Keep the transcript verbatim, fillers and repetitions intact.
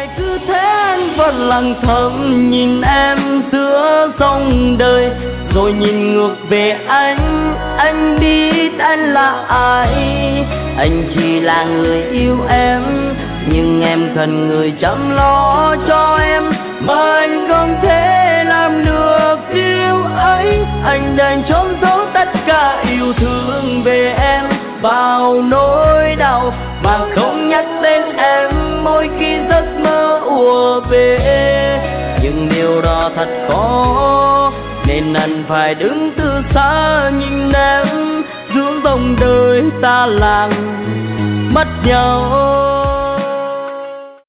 ngày cứ thế anh vẫn lặng thầm nhìn em giữa dòng đời, rồi nhìn ngược về anh, anh biết anh là ai. Anh chỉ là người yêu em, nhưng em cần người chăm lo cho em, mà anh không thể làm được điều ấy. Anh đành trốn giấu tất cả yêu thương về em, bao nỗi đau mà không nhắc đến em mỗi khi giấc mơ ùa về. Nhưng điều đó thật khó nên anh phải đứng từ xa nhìn em giữa dòng đời ta làng mất nhau.